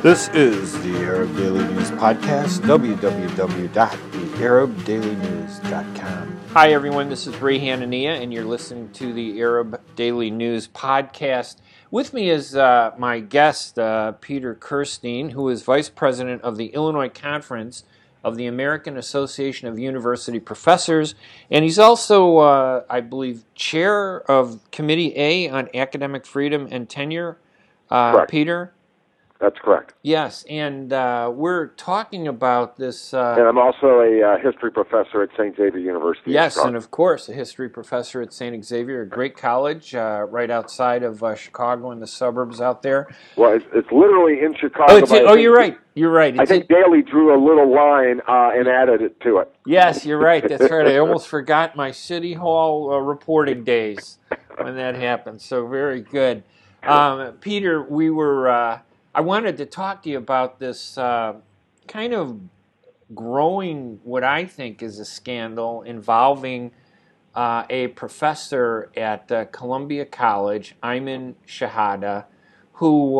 This is the Arab Daily News Podcast, www.thearabdailynews.com. Hi, everyone. This is Ray Hanania, and you're listening to the Arab Daily News Podcast. With me is my guest, Peter Kirstein, who is Vice President of the Illinois Conference of the American Association of University Professors, and he's also, I believe, Chair of Committee A on Academic Freedom and Tenure. Peter? That's correct. Yes, and we're talking about this... and I'm also a history professor at St. Xavier University. Yes, and of course, a history professor at St. Xavier, a great college right outside of Chicago in the suburbs out there. Well, it's literally in Chicago. You're right. You're right. I think Daly drew a little line and added it to it. Yes, you're right. That's right. I almost forgot my City Hall reporting days when that happened. So very good. Peter, we were... I wanted to talk to you about this kind of growing, what I think is a scandal involving a professor at Columbia College, Ayman Shahada, who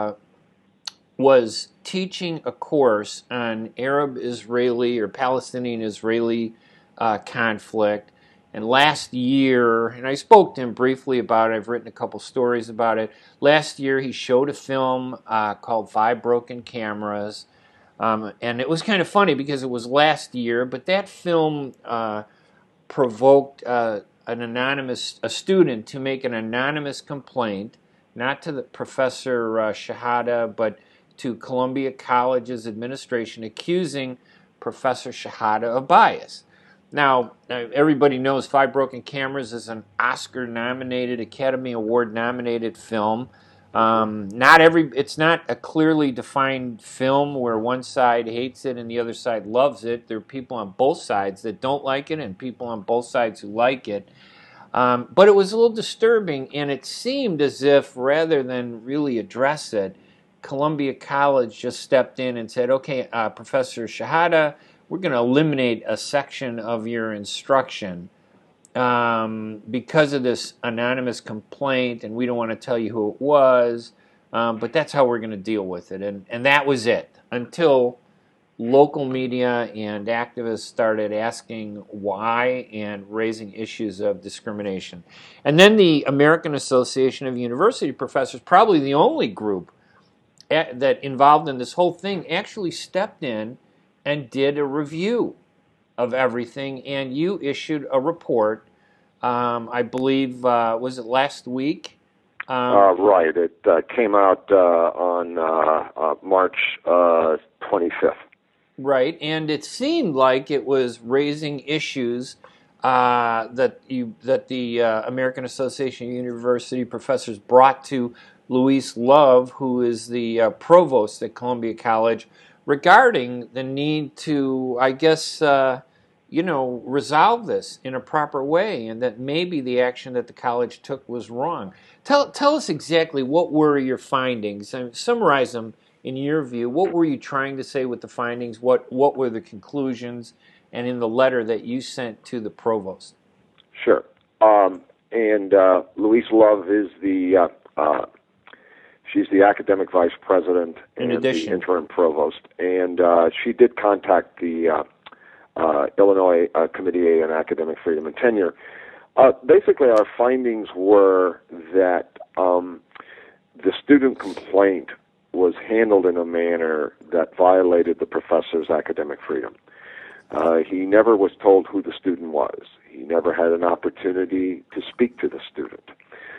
was teaching a course on Arab-Israeli or Palestinian-Israeli conflict. And last year, and I spoke to him briefly about it, I've written a couple stories about it. Last year he showed a film called Five Broken Cameras. And it was kind of funny because it was last year, but that film provoked a student to make an anonymous complaint, not to the Professor Shahada, but to Columbia College's administration, accusing Professor Shahada of bias. Now, everybody knows Five Broken Cameras is an Oscar-nominated, Academy Award-nominated film. It's not a clearly defined film where one side hates it and the other side loves it. There are people on both sides that don't like it and people on both sides who like it. But it was a little disturbing, and it seemed as if, rather than really address it, Columbia College just stepped in and said, okay, Professor Shahada, we're going to eliminate a section of your instruction because of this anonymous complaint, and we don't want to tell you who it was, but that's how we're going to deal with it. And that was it until local media and activists started asking why and raising issues of discrimination. And then the American Association of University Professors, probably the only group that involved in this whole thing, actually stepped in and did a review of everything, and you issued a report, I believe, was it last week? Right. It came out on March 25th. Right, and it seemed like it was raising issues that the American Association of University Professors brought to Louise Love, who is the provost at Columbia College, regarding the need to, I guess, resolve this in a proper way, and that maybe the action that the college took was wrong. Tell us exactly what were your findings, and summarize them in your view. What were you trying to say with the findings? What were the conclusions, and in the letter that you sent to the provost? Sure. And Louise Love is the she's the academic vice president and the interim provost, and she did contact the Illinois Committee A on Academic Freedom and Tenure. Basically, our findings were that the student complaint was handled in a manner that violated the professor's academic freedom. He never was told who the student was. He never had an opportunity to speak to the student.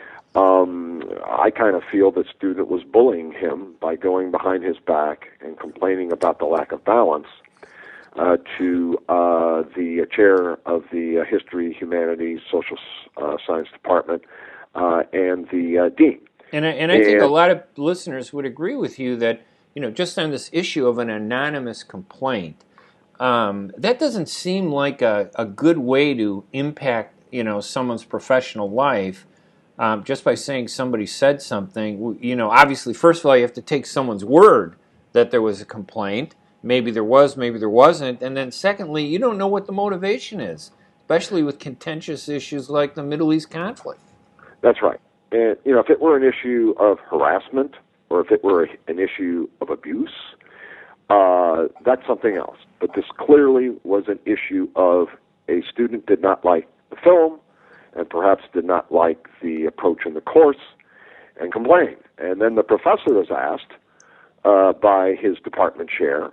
I kind of feel the student was bullying him by going behind his back and complaining about the lack of balance to the chair of the History, Humanities, Social Science Department and the dean. And I think a lot of listeners would agree with you that, just on this issue of an anonymous complaint, that doesn't seem like a good way to impact, someone's professional life. Just by saying somebody said something, obviously, first of all, you have to take someone's word that there was a complaint. Maybe there was, maybe there wasn't. And then secondly, you don't know what the motivation is, especially with contentious issues like the Middle East conflict. That's right. And, if it were an issue of harassment or if it were an issue of abuse, that's something else. But this clearly was an issue of a student did not like the film and perhaps did not like the approach in the course and complained. And then the professor was asked by his department chair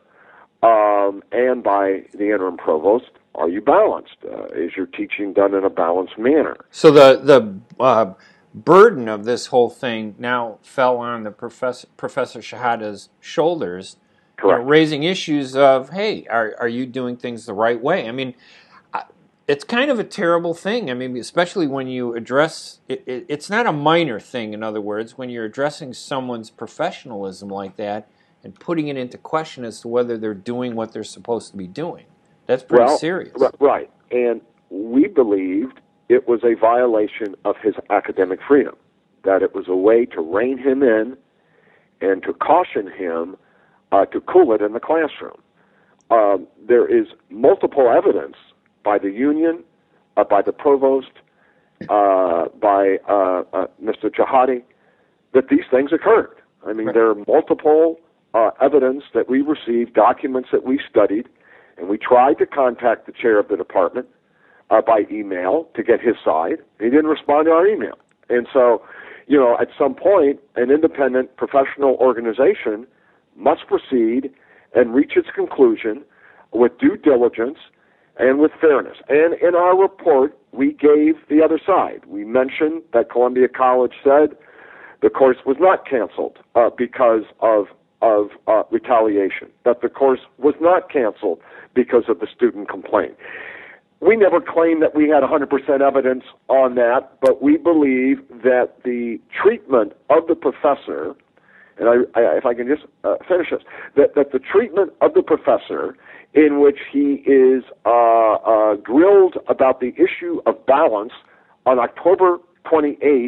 and by the interim provost, are you balanced? Is your teaching done in a balanced manner? So the burden of this whole thing now fell on the Professor Shahada's shoulders, raising issues of, hey, are you doing things the right way? I mean, it's kind of a terrible thing. I mean, especially when you address it's not a minor thing. In other words, when you're addressing someone's professionalism like that and putting it into question as to whether they're doing what they're supposed to be doing, that's pretty serious. Right. And we believed it was a violation of his academic freedom, that it was a way to rein him in and to caution him to cool it in the classroom. There is multiple evidence by the union, by the provost, by Mr. Chahadi, that these things occurred. I mean, there are multiple evidence that we received, documents that we studied, and we tried to contact the chair of the department by email to get his side. He didn't respond to our email. And so, at some point, an independent professional organization must proceed and reach its conclusion with due diligence and with fairness. And in our report, we gave the other side. We mentioned that Columbia College said the course was not canceled because of retaliation, that the course was not canceled because of the student complaint. We never claimed that we had 100% evidence on that, but we believe that the treatment of the professor, and if I can just finish this, that the treatment of the professor in which he is grilled about the issue of balance on October 28th,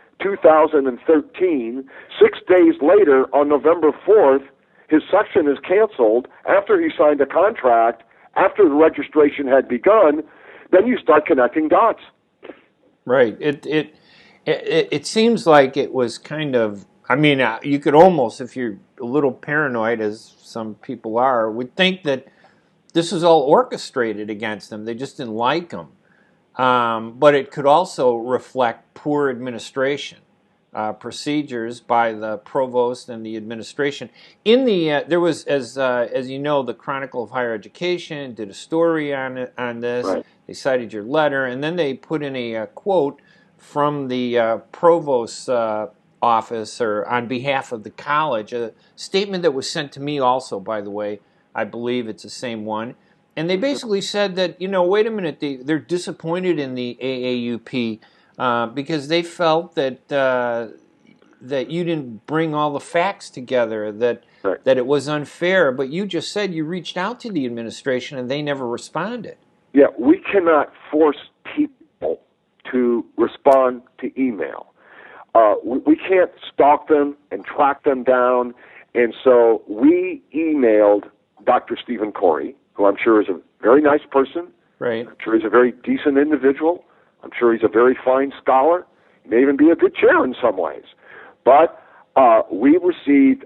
2013, 6 days later, on November 4th, his section is canceled after he signed a contract, after the registration had begun. Then you start connecting dots. Right. It seems like it was kind of, I mean, you could almost, if you're a little paranoid, as some people are, would think that this was all orchestrated against them. They just didn't like him. But it could also reflect poor administration, procedures by the provost and the administration. In the there was, as you know, the Chronicle of Higher Education did a story on this. Right. They cited your letter, and then they put in a quote from the provost's office, or on behalf of the college, a statement that was sent to me also, by the way. I believe it's the same one. And they basically said that, wait a minute, they're disappointed in the AAUP because they felt that that you didn't bring all the facts together, that it was unfair. But you just said you reached out to the administration and they never responded. Yeah, we cannot force people to respond to email. We can't stalk them and track them down. And so we emailed Dr. Stephen Corey, who I'm sure is a very nice person. Right. I'm sure he's a very decent individual. I'm sure he's a very fine scholar. He may even be a good chair in some ways. But we received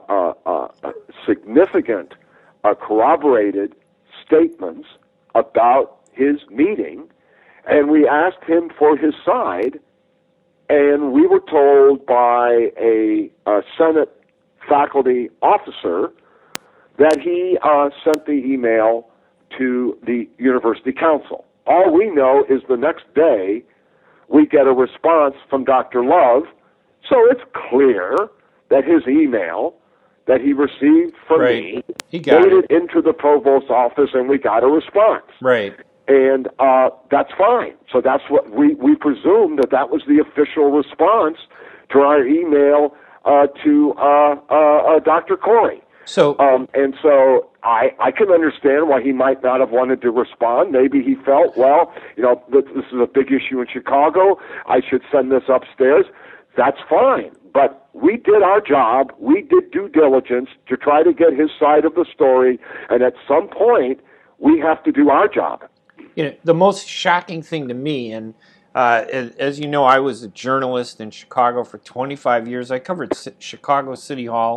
significant corroborated statements about his meeting, and we asked him for his side, and we were told by a Senate faculty officer that he sent the email to the university council. All we know is the next day we get a response from Dr. Love, so it's clear that his email that he received from me made it into the provost's office, and we got a response. Right. And that's fine. So that's what we presume that was the official response to our email to Dr. Corey. So and so I can understand why he might not have wanted to respond. Maybe he felt, well, this is a big issue in Chicago. I should send this upstairs. That's fine. But we did our job. We did due diligence to try to get his side of the story. And at some point, we have to do our job. The most shocking thing to me, and as you know, I was a journalist in Chicago for 25 years. I covered Chicago City Hall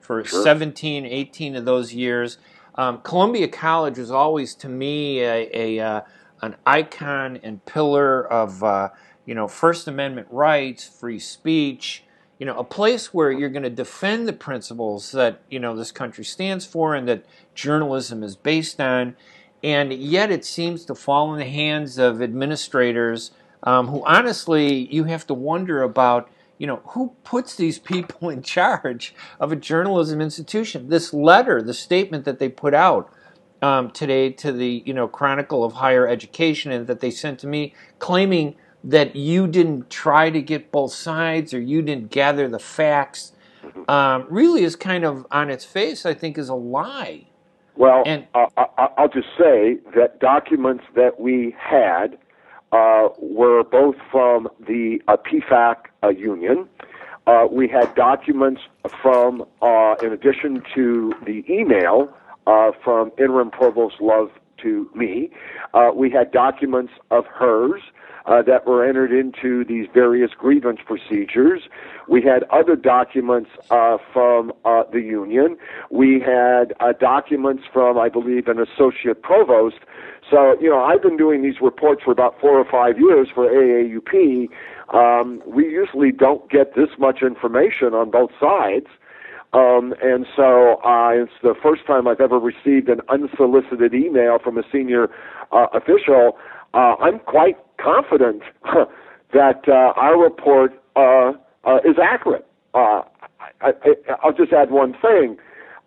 for 17, 18 of those years. Columbia College was always, to me, an icon and pillar of First Amendment rights, free speech. A place where you're going to defend the principles that this country stands for and that journalism is based on. And yet it seems to fall in the hands of administrators who, honestly, you have to wonder about, who puts these people in charge of a journalism institution. This letter, the statement that they put out today to the, Chronicle of Higher Education and that they sent to me, claiming that you didn't try to get both sides or you didn't gather the facts, really is kind of on its face, I think, is a lie. Well, I'll just say that documents that we had were both from the PFAC union. We had documents from, in addition to the email from Interim Provost Love to me, we had documents of hers that were entered into these various grievance procedures. We had other documents from the union. We had documents from, I believe, an associate provost. So, I've been doing these reports for about 4 or 5 years for AAUP. We usually don't get this much information on both sides. And so it's the first time I've ever received an unsolicited email from a senior official. I'm quite confident that our report is accurate. I'll just add one thing.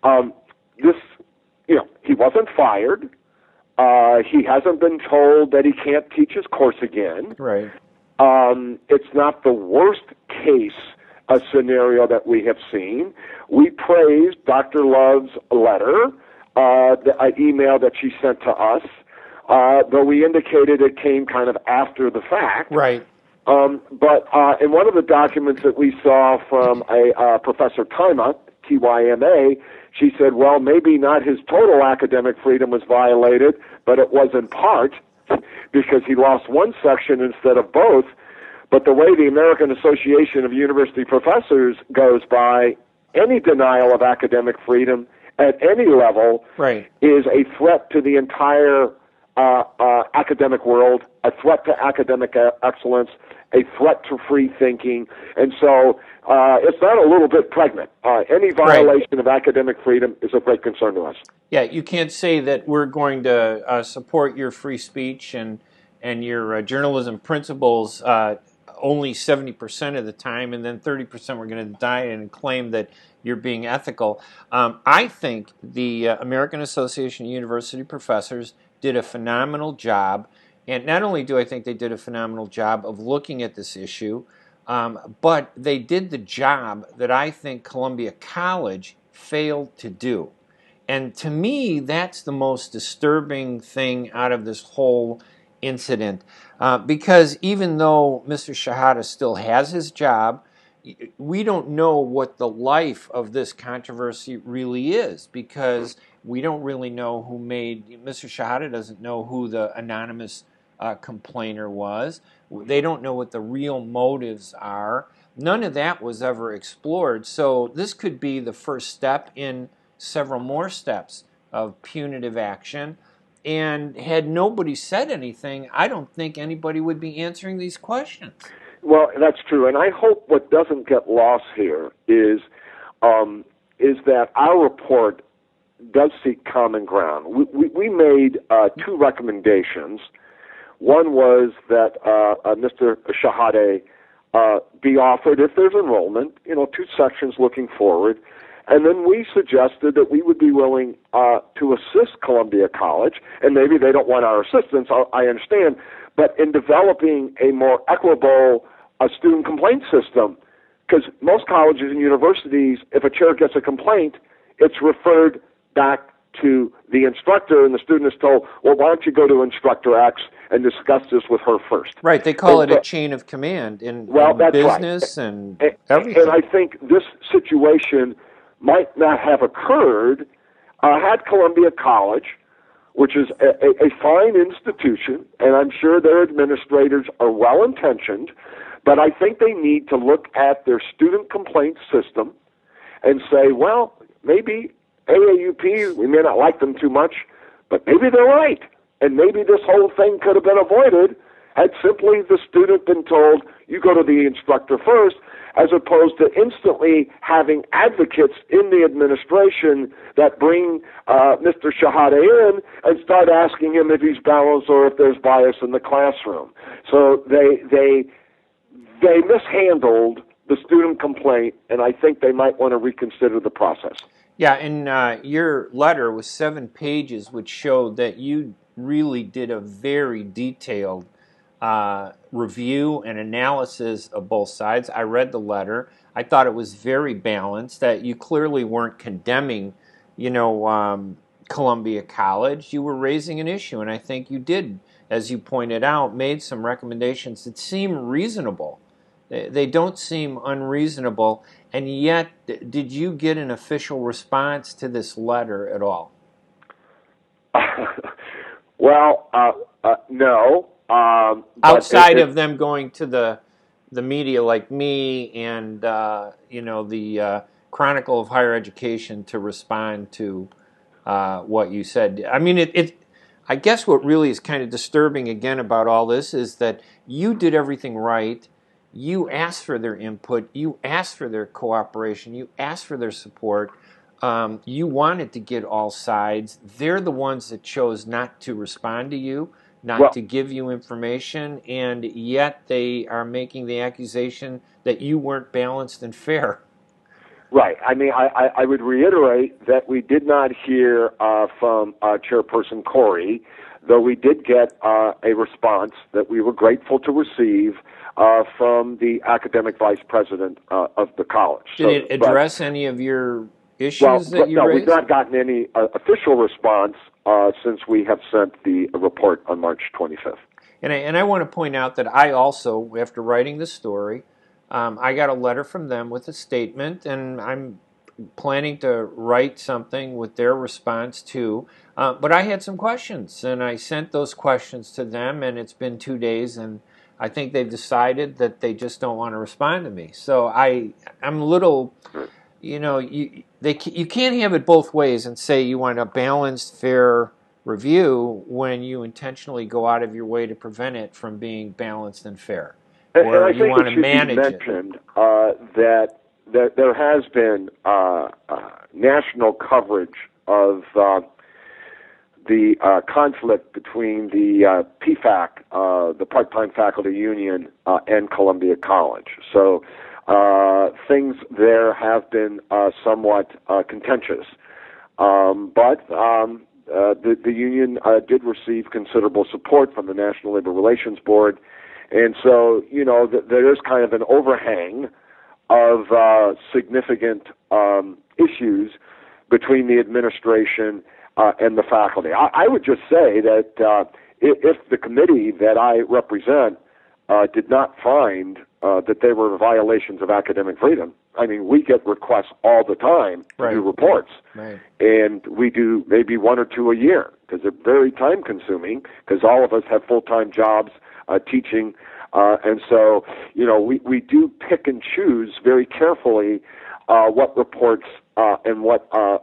He wasn't fired. He hasn't been told that he can't teach his course again. Right. It's not the worst case scenario that we have seen. We praised Dr. Love's letter, the email that she sent to us, though we indicated it came kind of after the fact. Right. But in one of the documents that we saw from a Professor Tyma, Tyma, she said, well, maybe not his total academic freedom was violated, but it was in part because he lost one section instead of both. But the way the American Association of University Professors goes by, any denial of academic freedom at any level is a threat to the entire academic world, a threat to academic excellence, a threat to free thinking. And so it's not a little bit pregnant. Any violation of academic freedom is of great concern to us. Yeah, you can't say that we're going to support your free speech and your journalism principles only 70% of the time, and then 30% we're going to deny it and claim that you're being ethical. I think the American Association of University Professors did a phenomenal job, and not only do I think they did a phenomenal job of looking at this issue, but they did the job that I think Columbia College failed to do. And to me, that's the most disturbing thing out of this whole incident, because even though Mr. Shehata still has his job, we don't know what the life of this controversy really is, because we don't really know who Mr. Shehata doesn't know who the anonymous complainer was. They don't know what the real motives are. None of that was ever explored. So this could be the first step in several more steps of punitive action. And had nobody said anything, I don't think anybody would be answering these questions. Well, that's true. And I hope what doesn't get lost here is that our report does seek common ground. We made 2 recommendations. One was that Mr. Shehata be offered, if there's enrollment, 2 sections looking forward. And then we suggested that we would be willing to assist Columbia College, and maybe they don't want our assistance, I understand, but in developing a more equitable student complaint system, because most colleges and universities, if a chair gets a complaint, it's referred back to the instructor, and the student is told, well, why don't you go to Instructor X and discuss this with her first? Right, they call it a chain of command in business and everything. And I think this situation might not have occurred had Columbia College, which is a fine institution, and I'm sure their administrators are well-intentioned, but I think they need to look at their student complaint system and say, well, maybe AAUP, we may not like them too much, but maybe they're right. And maybe this whole thing could have been avoided had simply the student been told, you go to the instructor first, as opposed to instantly having advocates in the administration that bring Mr. Shahade in and start asking him if he's balanced or if there's bias in the classroom. So they mishandled the student complaint, and I think they might want to reconsider the process. Yeah, and your letter was 7 pages, which showed that you really did a very detailed review and analysis of both sides. I read the letter. I thought it was very balanced, that you clearly weren't condemning, Columbia College. You were raising an issue, and I think you did, as you pointed out, made some recommendations that seem reasonable. They don't seem unreasonable, and yet, did you get an official response to this letter at all? Well, no. Outside of them going to the media like me and the Chronicle of Higher Education to respond to what you said. I mean, I guess what really is kind of disturbing again about all this is that you did everything right. You asked for their input. You asked for their cooperation. You asked for their support. You wanted to get all sides. They're the ones that chose not to respond to you, not to give you information, and yet they are making the accusation that you weren't balanced and fair. Right. I mean, I would reiterate that we did not hear from Chairperson Corey, though we did get a response that we were grateful to receive from the academic vice president of the college. Did it address any of your issues that you raised? No, we've not gotten any official response since we have sent the report on March 25th. And I want to point out that I also, after writing the story, I got a letter from them with a statement, and I'm planning to write something with their response too. But I had some questions, and I sent those questions to them, and it's been 2 days, and I think they've decided that they just don't want to respond to me. So I'm a little, you can't have it both ways and say you want a balanced, fair review when you intentionally go out of your way to prevent it from being balanced and fair. Or you want to manage it. Mentioned that there has been national coverage of the conflict between the PFAC, the Part-Time Faculty Union, and Columbia College. So things there have been somewhat contentious. But the union did receive considerable support from the National Labor Relations Board. And so, there is kind of an overhang of significant issues between the administration and the faculty. I would just say that if the committee that I represent did not find that there were violations of academic freedom, I mean, we get requests all the time to do reports. Right. And we do maybe 1 or 2 a year because they're very time-consuming because all of us have full-time jobs teaching. And so, we do pick and choose very carefully what reports and what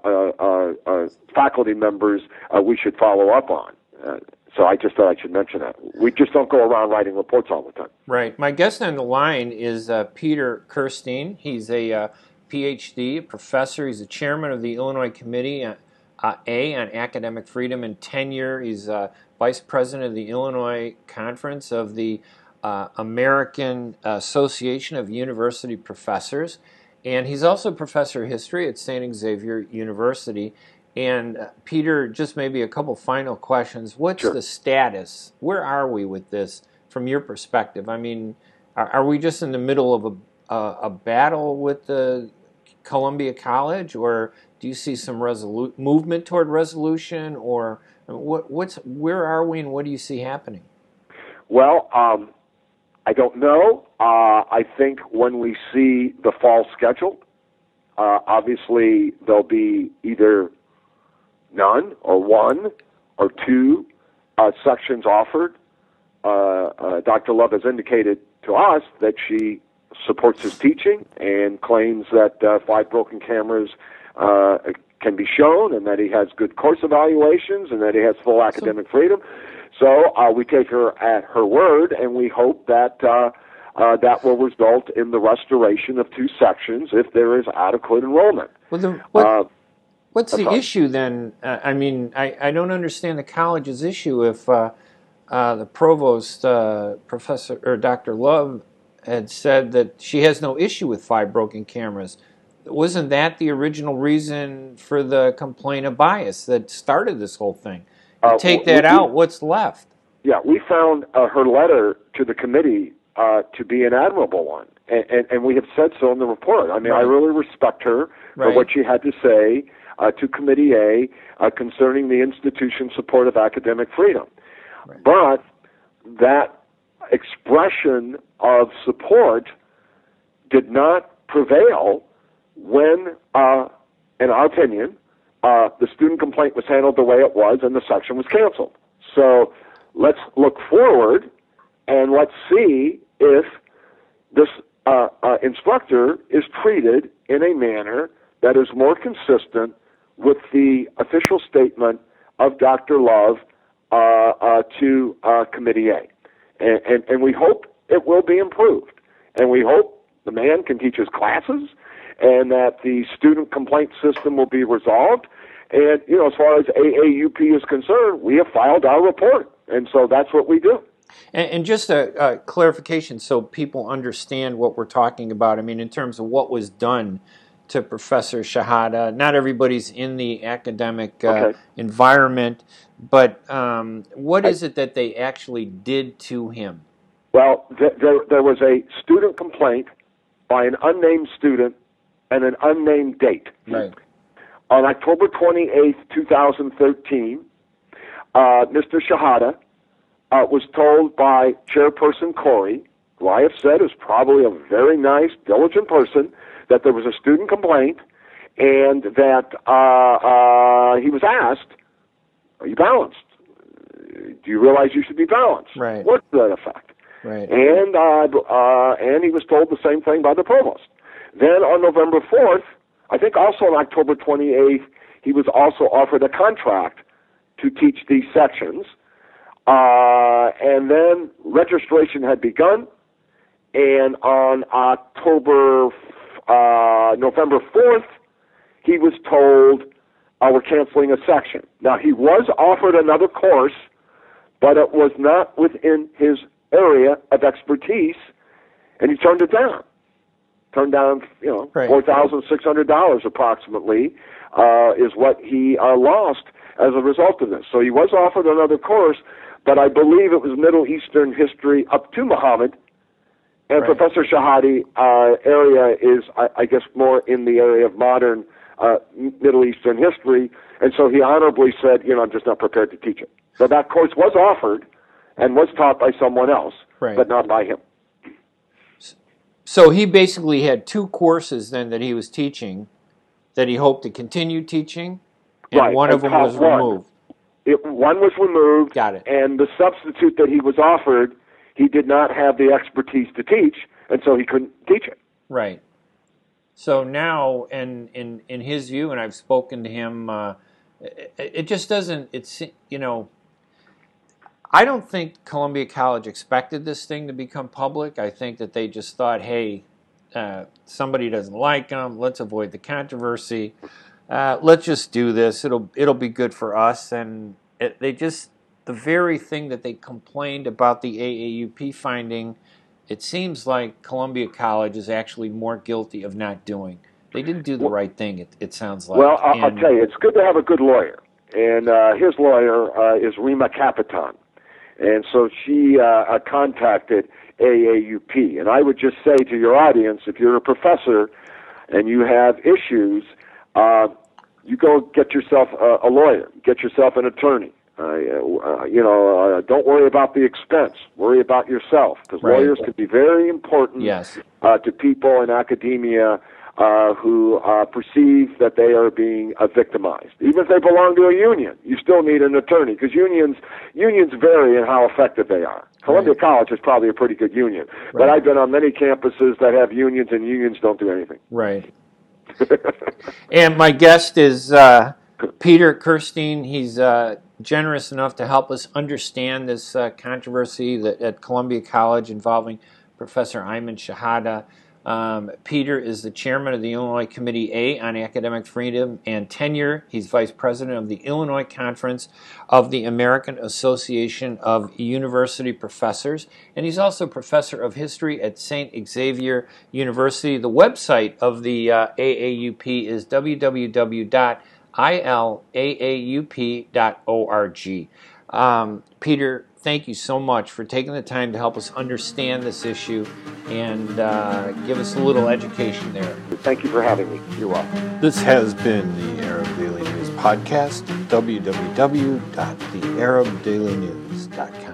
faculty members we should follow up on. So I just thought I should mention that. We just don't go around writing reports all the time. Right. My guest on the line is Peter Kirstein. He's a PhD, a professor. He's the chairman of the Illinois Committee on Academic Freedom and Tenure. He's vice president of the Illinois Conference of the American Association of University Professors. And he's also a professor of history at St. Xavier University. And Peter, just maybe a couple final questions. What's the status? Where are we with this from your perspective? I mean, are we just in the middle of a battle with the Columbia College, or do you see some movement toward resolution, or where are we and what do you see happening? Well, I don't know. I think when we see the fall schedule, obviously there'll be either none or 1 or 2 sections offered. Dr. Love has indicated to us that she supports his teaching and claims that 5 broken cameras can be shown, and that he has good course evaluations, and that he has full academic freedom. So we take her at her word, and we hope that that will result in the restoration of 2 sections if there is adequate enrollment. Well, what's the issue then? I mean, I don't understand the college's issue if the provost, Professor or Dr. Love, had said that she has no issue with 5 broken cameras. Wasn't that the original reason for the complaint of bias that started this whole thing? You take that out, what's left? Yeah, we found her letter to the committee to be an admirable one, and we have said so in the report. I mean, I really respect her for what she had to say to Committee A concerning the institution's support of academic freedom. But that expression of support did not prevail when, in our opinion, the student complaint was handled the way it was and the section was canceled. So let's look forward and let's see if this instructor is treated in a manner that is more consistent with the official statement of Dr. Love to Committee A. And we hope it will be improved. And we hope the man can teach his classes and that the student complaint system will be resolved. And, you know, as far as AAUP is concerned, we have filed our report. And so that's what we do. And just a clarification so people understand what we're talking about. I mean, in terms of what was done to Professor Shehata, not everybody's in the academic environment, but what is it that they actually did to him? Well, there was a student complaint by an unnamed student and an unnamed date. Right. On October 28th, 2013, Mr. Shehata was told by Chairperson Corey, who I have said is probably a very nice, diligent person, that there was a student complaint and that he was asked, are you balanced? Do you realize you should be balanced? Right. What's that effect? Right. And he was told the same thing by the provost. Then on November 4th, I think also on October 28th, he was also offered a contract to teach these sections. And then registration had begun. And on November 4th, he was told, we're canceling a section. Now, he was offered another course, but it was not within his area of expertise, and he turned it down. Turned down, $4,600 approximately is what he lost as a result of this. So he was offered another course, but I believe it was Middle Eastern history up to Muhammad, and Professor Shehata area is, I guess, more in the area of modern Middle Eastern history, and so he honorably said, I'm just not prepared to teach it. So that course was offered and was taught by someone else, but not by him. So he basically had 2 courses then that he was teaching that he hoped to continue teaching, and one of them was removed. One was removed, Got it. And the substitute that he was offered, he did not have the expertise to teach, and so he couldn't teach it. Right. So now, in his view, and I've spoken to him, it just doesn't, I don't think Columbia College expected this thing to become public. I think that they just thought, hey, somebody doesn't like them, let's avoid the controversy. Let's just do this. It'll be good for us. And the very thing that they complained about the AAUP finding, it seems like Columbia College is actually more guilty of not doing. They didn't do the right thing, it sounds like. Well, I'll tell you, it's good to have a good lawyer. And his lawyer is Rima Capitan. And so she contacted AAUP. And I would just say to your audience, if you're a professor and you have issues, you go get yourself a lawyer, get yourself an attorney. Don't worry about the expense. Worry about yourself, because lawyers can be very important to people in academia who perceive that they are being victimized. Even if they belong to a union, you still need an attorney, because unions vary in how effective they are. Columbia College is probably a pretty good union, but I've been on many campuses that have unions, and unions don't do anything. Right. And my guest is Peter Kirstein. He's generous enough to help us understand this controversy at Columbia College involving Professor Ayman Shahada. Peter is the chairman of the Illinois Committee A on Academic Freedom and Tenure. He's vice president of the Illinois Conference of the American Association of University Professors, and he's also professor of history at St. Xavier University. The website of the AAUP is www.ilaaup.org. Peter, thank you so much for taking the time to help us understand this issue and give us a little education there. Thank you for having me. You're welcome. This has been the Arab Daily News Podcast, www.thearabdailynews.com.